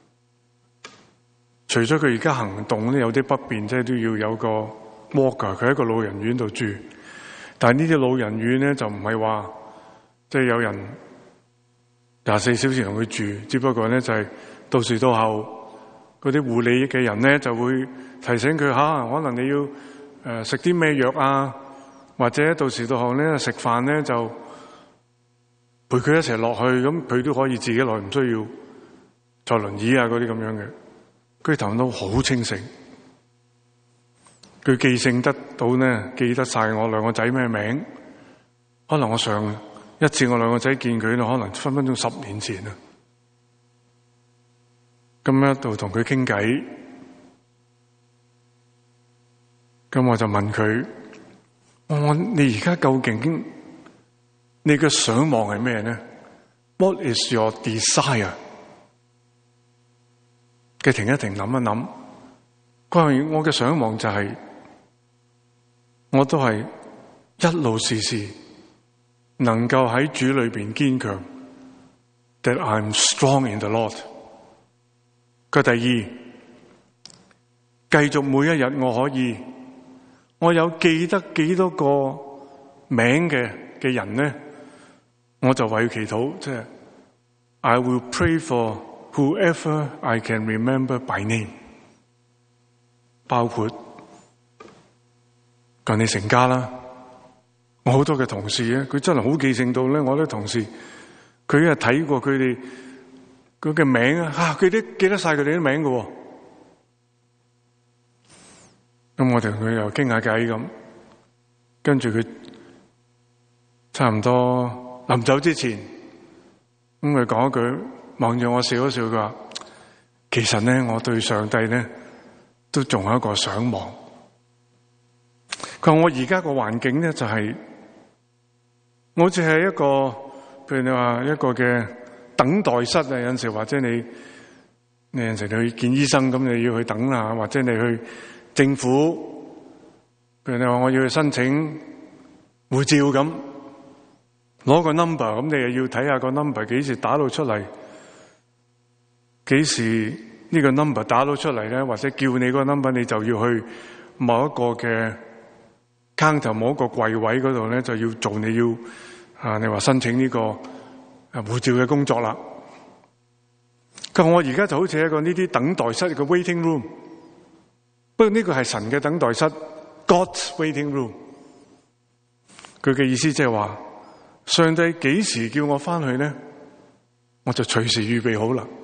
除咗佢而家行動咧有啲不便，即係都要有個 walker，佢喺個老人院度住，但係呢啲老人院咧就唔係話即係有人廿四小時同佢住，只不過咧就係到時到後嗰啲護理嘅人咧就會提醒佢吓，可能你要誒食啲咩藥啊，或者到時到後咧食飯咧就陪佢一齊落去，咁佢都可以自己落，唔需要坐輪椅啊嗰啲咁樣嘅。佢頭腦好清醒，佢記性得到咧，記得晒我兩個仔咩名。可能我上一次我兩個仔見佢，可能分分鐘十年前啦。咁一度同佢傾偈，咁我就問佢：我你而家究竟你嘅想望係咩呢？ What is your desire？ 佢停一停，諗一諗。佢話我嘅想望就係、是，我都係一路時時能夠喺主裏邊堅強。That I'm strong in the Lord。佢第二，繼續每一日我可以，我有記得幾多個名嘅嘅人呢，我就為佢祈禱，即係 I will pray for whoever I can remember by name， 包括近你成家啦，我好多嘅同事咧，佢真係好記性到咧，我啲同事佢一日睇過佢哋佢嘅名啊，吓佢都記得晒佢哋啲名嘅。咁我哋同佢又傾下偈咁，跟住佢差唔多臨走之前，咁佢講一句， 望住我笑一笑，佢話：其實咧，我對上帝咧都仲有一個想望。佢話我而家個環境咧就係、是，我只係一個，譬如你話一個嘅等待室啊，有陣時或者你你有陣時你去見醫生咁，你要去等啊，或者你去政府，譬如你話我要去申請護照咁，攞個 number 咁，你又要睇下個 number 幾時打到出嚟，幾時呢個 number 打到出嚟咧，或者叫你個 number，你就要去某一個嘅 counter 某一個櫃位嗰度咧，就要做你要啊，你話申請呢個護照嘅工作啦。咁我而家就好似一個呢啲等待室嘅 waiting room， 不過呢個係神嘅等待室 ，God's waiting room。佢嘅意思即係話，上帝幾時叫我翻去咧，我就隨時預備好啦。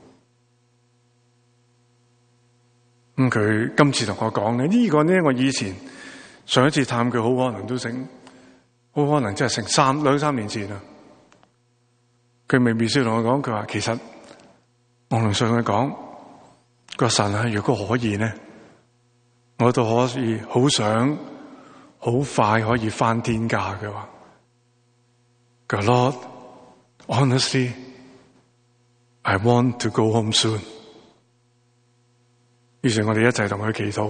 咁佢今次同我講咧，呢個咧我以前上一次探佢，好可能都成，好可能真係成三兩三年前啦。佢微微笑同我講，佢話其實我同上帝講，個神啊，如果可以咧，我都可以好想好快可以翻天家嘅話。佢話 Lord, honestly, I want to go home soon。於是我哋一齊同佢祈禱。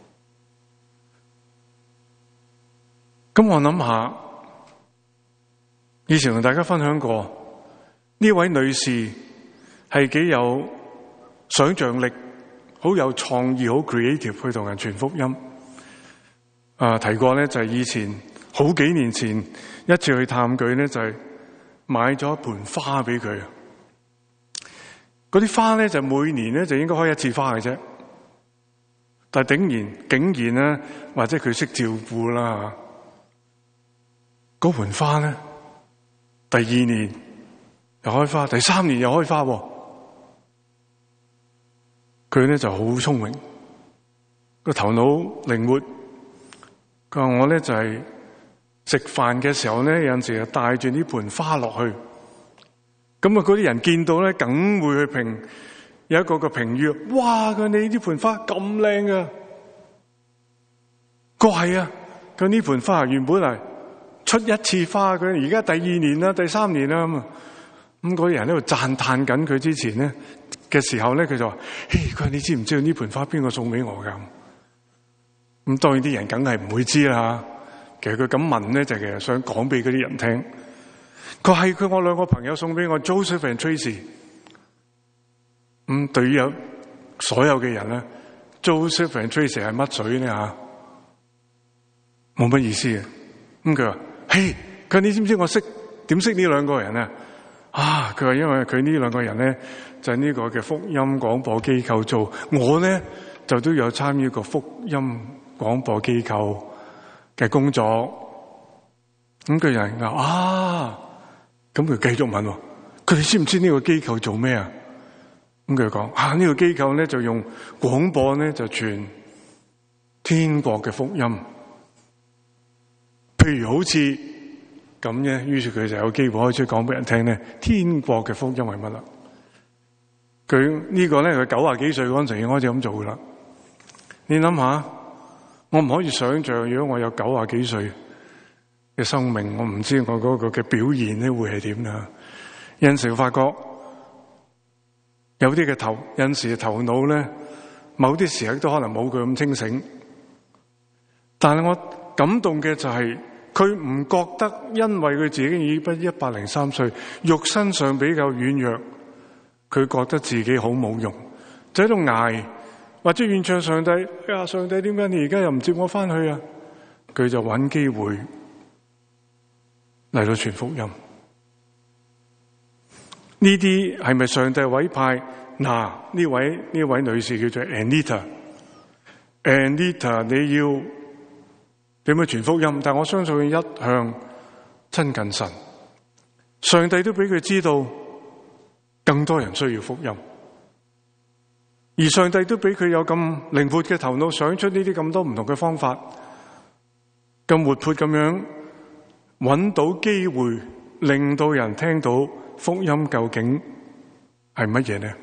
咁我諗下，以前同大家分享過，呢位女士係幾有想象力，好有創意，好 creative 去同人傳福音。啊，提過咧就係以前好幾年前一次去探佢咧，就係買咗一盆花俾佢。嗰啲花咧就每年咧就應該開一次花嘅啫。但係竟然竟然咧，或者佢識照顧啦，嗰盆花咧，第二年又開花，第三年又開花。佢咧就好聰明，個頭腦靈活。佢話我咧就係食飯嘅時候咧，有陣時就帶住呢盆花落去。咁啊，嗰啲人見到咧，梗會去評。有一個個評語，哇！佢你呢盆花咁靚啊！佢係啊，佢呢盆花原本係出一次花，佢而家第二年啦、第三年啦咁啊。咁嗰啲人喺度讚嘆緊佢之前咧嘅時候咧，佢就話：嘿，佢話你知唔知道呢盆花邊個送俾我㗎？咁當然啲人梗係唔會知啦。其實佢咁問咧，就其實想講俾嗰啲人聽。佢係佢我兩個朋友送俾我 ，Joseph and Tracy。咁、嗯、對於有所有嘅人咧 ，Joseph and Tracy 係乜水咧吓？冇乜意思嘅。咁佢話：嘿，佢你知唔知我識點識呢兩個人啊？啊，佢話因為佢呢兩個人咧就係、是、呢個嘅福音廣播機構做，我咧就都有參與個福音廣播機構嘅工作。咁佢人話：啊，咁佢繼續問，佢哋知唔知呢個機構做咩啊？咁佢講啊，呢個機構咧就用廣播咧就傳天國嘅福音，譬如好似咁嘅，於是佢就有機會開始講俾人聽咧，天國嘅福音係乜啦？佢呢個咧佢九廿幾歲嗰陣時已經開始咁做噶啦。你諗下，我唔可以想象，如果我有九廿幾歲嘅生命，我唔知我嗰個嘅表現咧會係點啦。有陣時發覺。有啲嘅頭，有陣時嘅頭腦咧，某啲時刻都可能冇佢咁清醒。但係我感動嘅就係，佢唔覺得因為佢自己已不一百零三歲，肉身上比較軟弱，佢覺得自己好冇用，就喺度捱，或者怨唱上帝。哎呀，上帝點解你而家又唔接我翻去啊？佢就揾機會嚟到傳福音。呢啲係咪上帝委派？嗱，呢位呢位女士叫做 Anita，Anita 你要點樣傳福音？但我相信佢一向親近神，上帝都俾佢知道更多人需要福音，而上帝都俾佢有咁靈活嘅頭腦，想出呢啲咁多唔同嘅方法，咁活潑咁樣揾到機會，令到人聽到福音究竟係乜嘢呢？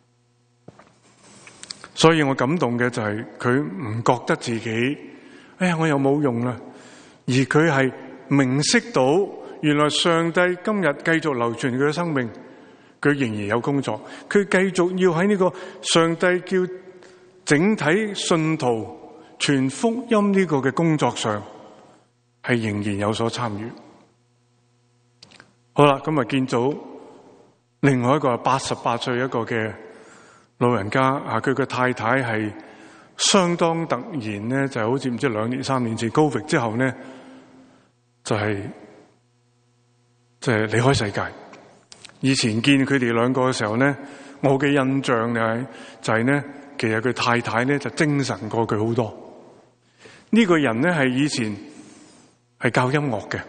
所以我感動嘅就係佢唔覺得自己，哎呀，我又冇用啦，而佢係明識到原來上帝今日繼續流傳佢嘅生命，佢仍然有工作，佢繼續要喺呢個上帝叫整體信徒傳福音呢個嘅工作上，係仍然有所參與。好啦，今日見到另外一個八十八歲一個嘅老人家啊，佢嘅太太係相當突然咧，就好似唔知兩年三年前 Covid 之後咧，就係即係離開世界。以前見佢哋兩個嘅時候咧，我嘅印象就係就係咧，其實佢太太咧就精神過佢好多。呢、這個人咧係以前係教音樂嘅。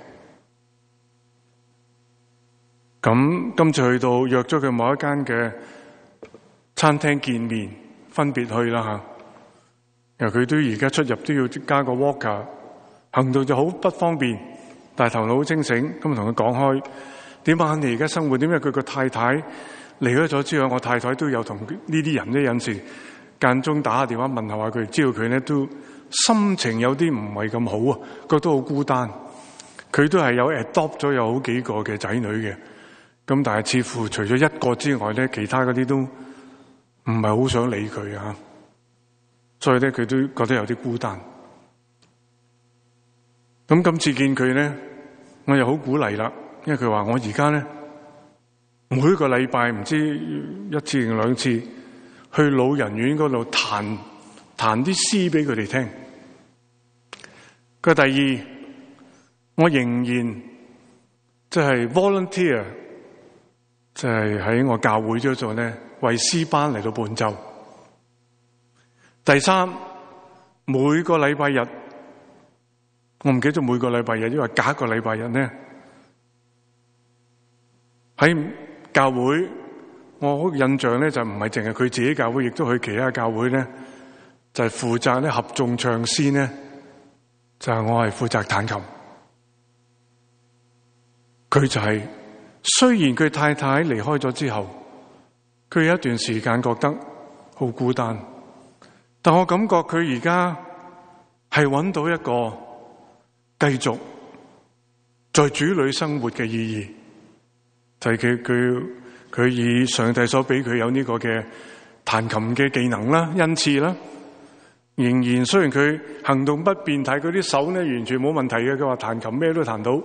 咁今次去到約咗佢某一間嘅餐廳見面，分別去啦吓。由佢都而家出入都要加個 walker， 行動就好不方便，但係頭腦好清醒。咁同佢講開，點解你而家生活？點解佢個太太離開咗之後，我太太都有同呢啲人咧有時間中打下電話問候下佢，知道佢咧都心情有啲唔係咁好啊，覺得好孤單。佢都係有 adopt 咗有好幾個嘅仔女嘅。咁但係似乎除咗一個之外咧，其他嗰啲都唔係好想理佢啊，所以咧佢都覺得有啲孤單。咁今次見佢咧，我又好鼓勵啦，因為佢話我而家咧每個禮拜唔知一次定兩次去老人院嗰度彈彈啲詩俾佢哋聽。佢第二，我仍然即係 volunteer。就係喺我教會嗰度咧，為詩班嚟到伴奏。第三，每個禮拜日，我唔記得每個禮拜日，因為隔一個禮拜日咧，喺教會，我好印象咧就唔係淨係佢自己教會，亦都去其他教會咧，就係負責咧合眾唱詩咧，就係我係負責彈琴，佢就係。雖然佢太太離開咗之後，佢有一段時間覺得好孤單，但我感覺佢而家係揾到一個繼續在主裏生活嘅意義，就係佢佢佢以上帝所俾佢有呢個嘅彈琴嘅技能啦、恩賜啦，仍然雖然佢行動不便，但係佢啲手咧完全冇問題嘅，佢話彈琴咩都彈到。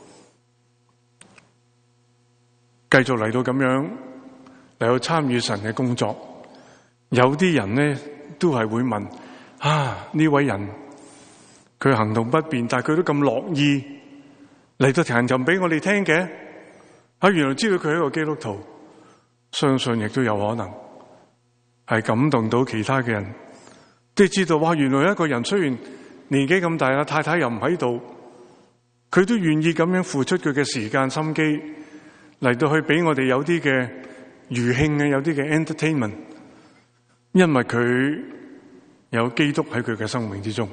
繼續嚟到咁樣嚟到參與神嘅工作，有啲人咧都係會問：啊，呢位人佢行動不便，但係佢都咁樂意嚟到彈琴俾我哋聽嘅，啊，原來知道佢係一個基督徒，相信亦都有可能係感動到其他嘅人，即係知道哇，原來一個人雖然年紀咁大啦，太太又唔喺度，佢都願意咁樣付出佢嘅時間心機。嚟到去俾我哋有啲嘅餘興啊，有啲嘅 entertainment， 因為佢有基督喺佢嘅生命之中。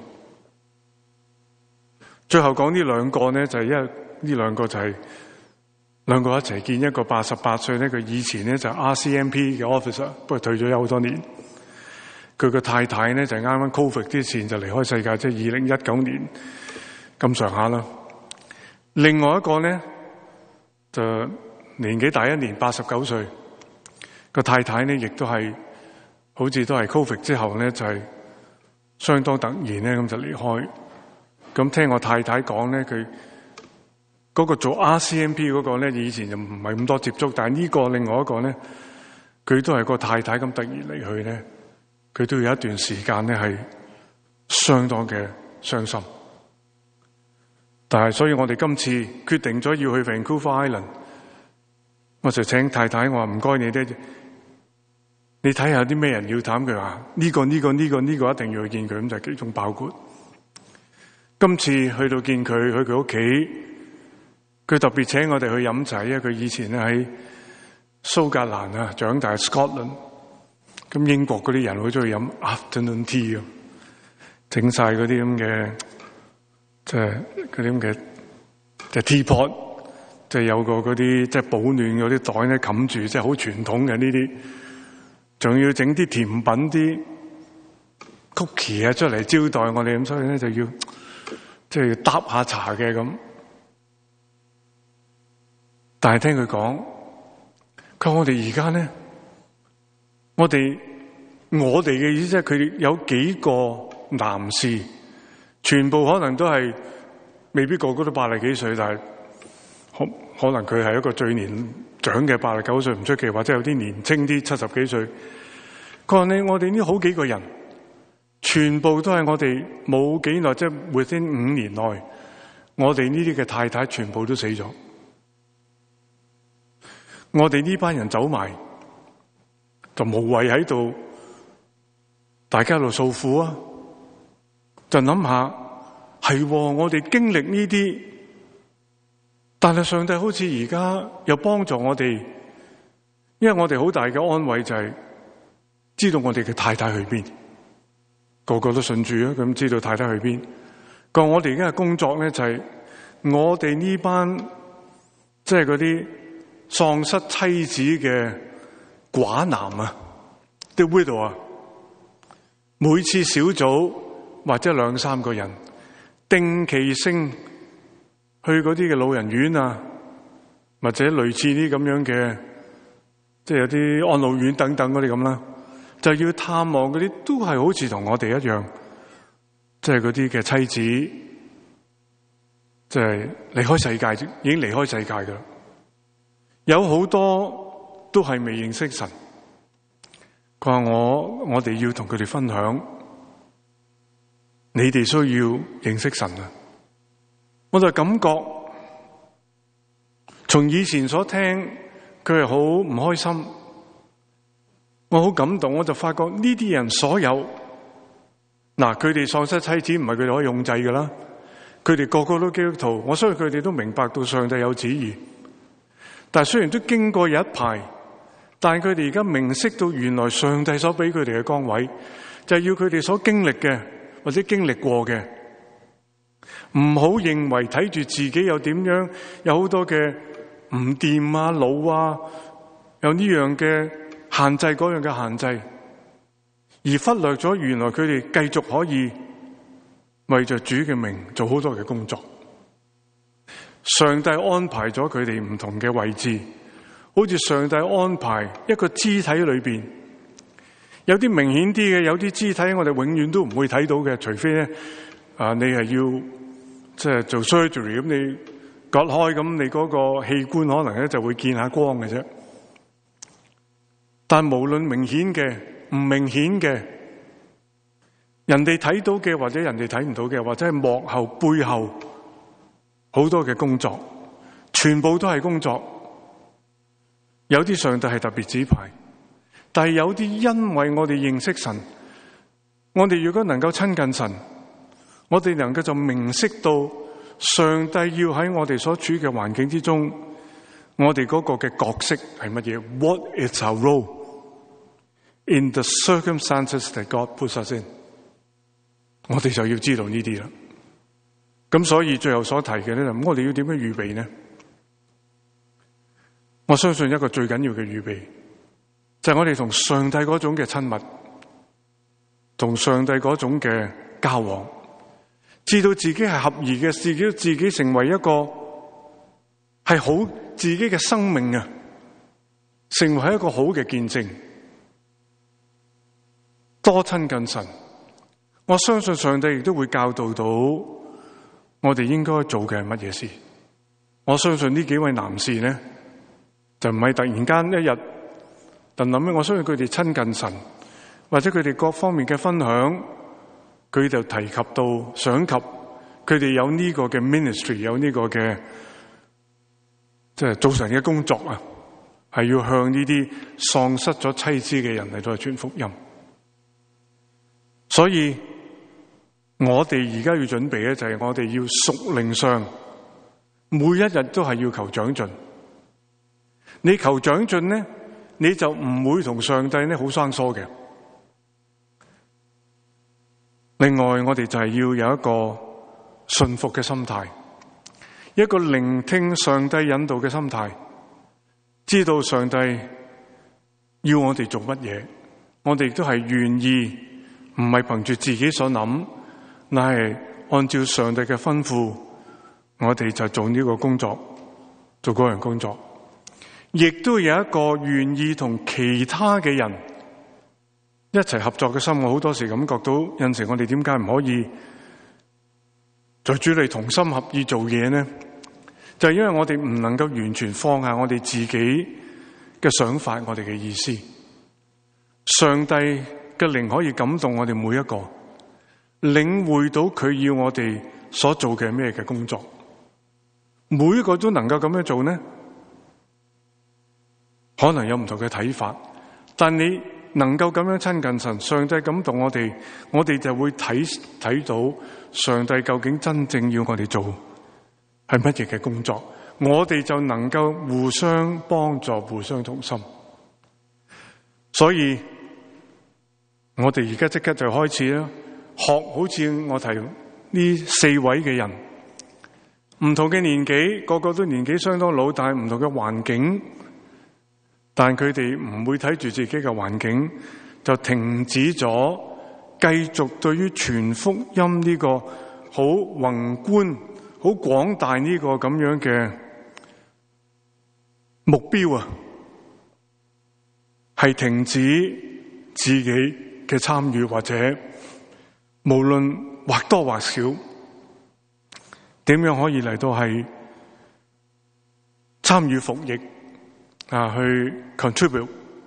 最後講呢兩個咧，就係因為呢兩個就係兩個一齊見，一個八十八歲咧，佢以前咧就係 R C M P 嘅 officer， 不過退咗休好多年。佢個太太咧就係啱啱 Covid 之前就離開世界，即係二零一九年咁上下啦。另外一個咧就年紀大一年，八十九歲，個太太呢亦都係好似都係 Covid 之後咧就係相當突然咧咁就離開。咁聽我太太講咧，佢嗰個做 R C M P 嗰個咧以前就唔係咁多接觸，但係呢個另外一個咧，佢都係個太太咁突然離去咧，佢都有一段時間咧係相當嘅傷心。但係所以我哋今次決定咗要去 Vancouver Island。我就請太太，我話唔該你咧，你睇下有啲咩人要談。佢話呢個呢個呢個呢個一定要去見佢，咁就係其中包括。今次去到見佢，去佢屋企，佢特別請我哋去飲茶，因為佢以前咧喺蘇格蘭啊長大 Scotland， 咁英國嗰啲人好中意飲 afternoon tea 啊，整晒嗰啲咁嘅，即係嗰啲咁嘅嘅 teapot。 即係有個嗰啲即係保暖嗰啲袋咧冚住，即係好傳統嘅呢啲，仲要整啲甜品啲 cookie 啊出嚟招待我哋，咁所以咧就要即係要搭下茶嘅咁。但係聽佢講，佢話我哋而家咧，我哋我哋嘅意思即係佢哋有幾個男士，全部可能都係未必個個都八十幾歲，但係可可能佢係一個最年長嘅八十九歲唔出奇，或者有啲年青啲七十幾歲。佢話你我哋呢好幾個人，全部都係我哋冇幾耐，即係 within 五年內，我哋呢啲嘅太太全部都死咗。我哋呢班人走埋，就無謂喺度，大家喺度訴苦啊！就諗下，係我哋經歷呢啲，但係上帝好似而家又幫助我哋，因為我哋好大嘅安慰就係知道我哋嘅太太去邊，個個都信主啊！咁知道太太去邊。個我哋而家嘅工作咧就係我哋呢班即係嗰啲喪失妻子嘅寡男啊 ，the widow 啊，每次小組或者兩三個人定期性去嗰啲嘅老人院啊，或者類似啲咁樣嘅，即係有啲安老院等等嗰啲咁啦，就要探望嗰啲都係好似同我哋一樣，即係嗰啲嘅妻子，即係離開世界，已經離開世界噶啦。有好多都係未認識神，佢話我我哋要同佢哋分享，你哋需要認識神啊！我就感覺從以前所聽，佢係好唔開心，我好感動，我就發覺呢啲人所有嗱，佢哋喪失妻子唔係佢哋可以控制噶啦，佢哋個個都基督徒，我相信佢哋都明白到上帝有旨意。但係雖然都經過有一排，但係佢哋而家明識到原來上帝所俾佢哋嘅崗位，就係要佢哋所經歷嘅或者經歷過嘅，唔好認為睇住自己有點樣，有好多嘅唔掂啊、老啊，有呢樣嘅限制、嗰樣嘅限制，而忽略咗原來佢哋繼續可以為着主嘅名做好多嘅工作。上帝安排咗佢哋唔同嘅位置，好似上帝安排一個肢體裏邊，有啲明顯啲嘅，有啲肢體我哋永遠都唔會睇到嘅，除非咧啊，你係要即係做 surgery 咁，你割開咁，你嗰個器官可能咧就會見下光嘅啫。但無論明顯嘅、唔明顯嘅，人哋睇到嘅或者人哋睇唔到嘅，或者係幕後背後。好多嘅工作，全部都係工作。有啲上帝係特別指派，但係有啲因為我哋認識神，我哋如果能夠親近神，我哋能夠就明識到上帝要喺我哋所處嘅環境之中，我哋嗰個嘅角色係乜嘢 ？What is our role in the circumstances that God puts us in？ 我哋就要知道呢啲啦。咁所以最後所提嘅咧，咁我哋要點樣預備呢？我相信一個最緊要嘅預備，就係我哋同上帝嗰種嘅親密，同上帝嗰種嘅交往，知道自己係合宜嘅，自己自己成為一個係好自己嘅生命啊，成為一個好嘅見證，多親近神。我相信上帝亦都會教導到我哋應該做嘅係乜嘢事？我相信呢幾位男士咧，就唔係突然間一日突諗咧。我相信佢哋親近神，或者佢哋各方面嘅分享，佢就提及到想及佢哋有呢個嘅 ministry， 有呢個嘅即係做神嘅工作啊，係要向呢啲喪失咗妻子嘅人嚟到傳福音。所以我哋而家要準備咧，就係我哋要屬靈上每一日都係要求長進。你求長進咧，你就唔會同上帝咧好生疏嘅。另外，我哋就係要有一個信服嘅心態， 一個聆聽上帝引導嘅心態，知道上帝要我哋做乜嘢，我哋亦都係願意，唔係憑住自己所諗，乃係按照上帝嘅吩咐，我哋就做呢個工作，做嗰樣工作。亦都有一個願意同其他嘅人一齊合作嘅心。我好多時感覺到，有陣時我哋點解唔可以在主裏同心合意做嘢呢？就係因為我哋唔能夠完全放下我哋自己嘅想法，我哋嘅意思。上帝嘅靈可以感動我哋每一個，領會到佢要我哋所做嘅咩嘅工作。每一個都能夠咁樣做呢？可能有唔同嘅睇法，但你能夠咁樣親近神，上帝感動我哋，我哋就會睇睇到上帝究竟真正要我哋做係乜嘢嘅工作，我哋就能夠互相幫助，互相同心。所以我哋而家即刻就開始啦，學好似我提呢四位嘅人，唔同嘅年紀，個個都年紀相當老，但係唔同嘅環境。但佢哋唔會睇住自己嘅環境就停止咗，繼續對於傳福音呢個好宏觀、好廣大呢個咁樣嘅目標啊，係停止自己嘅參與，或者無論或多或少，點樣可以嚟到係參與服役啊，去 contribute，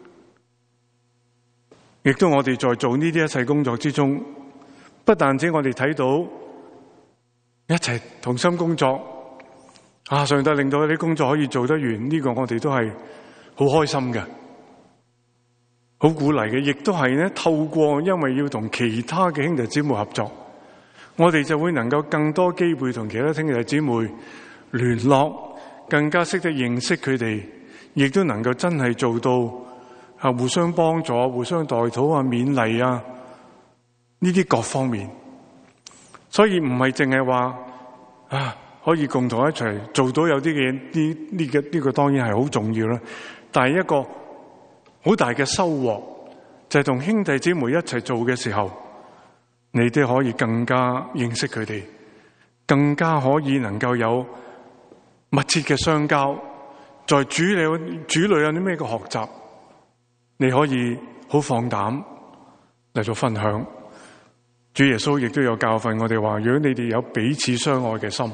亦都我哋在做呢啲一切工作之中，不但止我哋睇到一齊同心工作，啊，上帝令到啲工作可以做得完，呢個我哋都係好開心嘅，好鼓勵嘅，亦都係咧透過因為要同其他嘅兄弟姊妹合作，我哋就會能夠更多機會同其他兄弟姊妹聯絡，更加識得認識佢哋。亦都能夠真係做到啊，互相幫助、互相代禱啊、勉勵啊，呢啲各方面。所以唔係淨係話啊，可以共同一齊做到有啲嘅嘢，呢呢個呢個當然係好重要啦。但係一個好大嘅收穫，就係同兄弟姊妹一齊做嘅時候，你哋可以更加認識佢哋，更加可以能夠有密切嘅相交。在主裏主裏有啲咩嘅學習，你可以好放膽嚟做分享。主耶穌亦都有教訓我哋話，如果你哋有彼此相愛嘅心，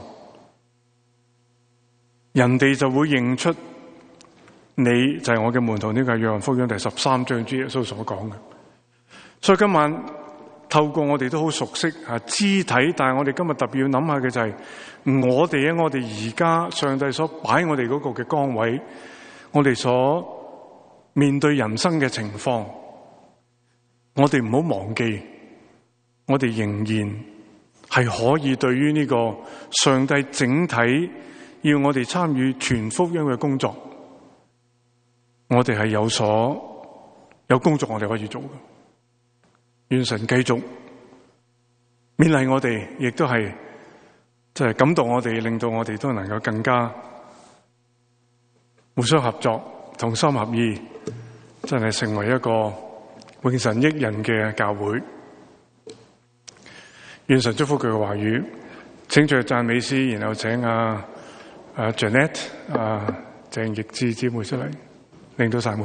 人哋就會認出你就係我嘅門徒。呢個係約翰福音第十三章主耶穌所講嘅。所以今晚透過我哋都好熟悉啊肢體，但係我哋今日特別要諗下嘅就係、是。我哋喺我哋而家上帝所擺我哋嗰個嘅崗位，我哋所面對人生嘅情況，我哋唔好忘記，我哋仍然係可以對於呢個上帝整體要我哋參與全福音嘅工作，我哋係有所有工作我哋可以做嘅。願神繼續勉勵我哋，亦都係。就係感動我哋，令到我哋都能夠更加互相合作、同心合意，真係成為一個永神益人嘅教會。願神祝福佢嘅話語，請着讚美詩，然後請阿阿 Janet 阿鄭奕志姊妹出嚟，領到散會。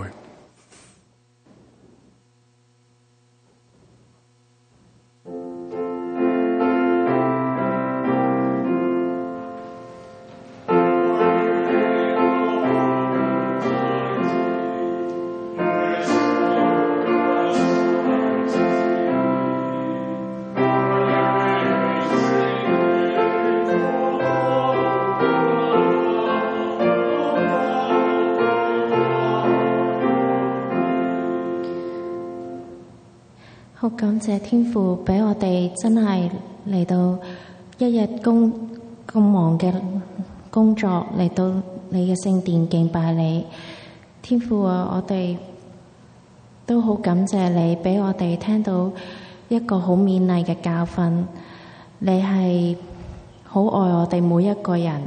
好感謝天父俾我哋真係嚟到一日工咁忙嘅工作，嚟到你嘅聖殿敬拜你。天父啊，我哋都好感謝你俾我哋聽到一個好勉勵嘅教訓。你係好愛我哋每一個人，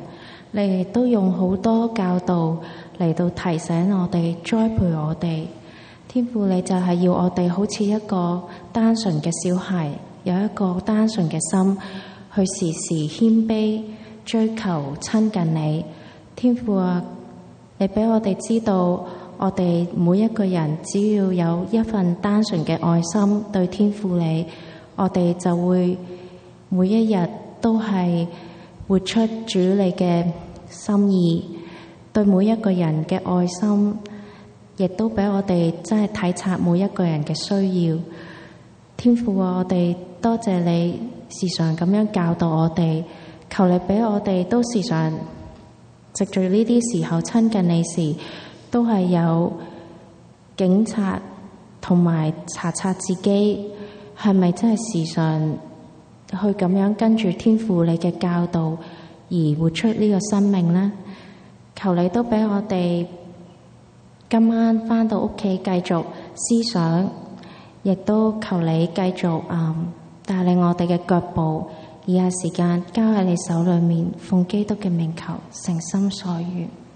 你亦都用好多教導嚟到提醒我哋、栽培我哋。天父，你就係要我哋好似一個單純嘅小孩，有一個單純嘅心，去時時謙卑，追求親近你。天父啊，你俾我哋知道，我哋每一個人只要有一份單純嘅愛心對天父你，我哋就會每一日都係活出主你嘅心意，對每一個人嘅愛心，亦都俾我哋真係體察每一個人嘅需要。天父啊，我哋多謝你時常咁樣教導我哋，求你俾我哋都時常藉住呢啲時候親近你時，都係有警察同埋查察自己係咪真係時常去咁樣跟住天父你嘅教導而活出呢個生命呢？求你都俾我哋今晚返到屋企繼續思想，亦都求你繼續嗯帶領我哋嘅腳步，以下時間交喺你手裏面，奉基督嘅名求，誠心所願。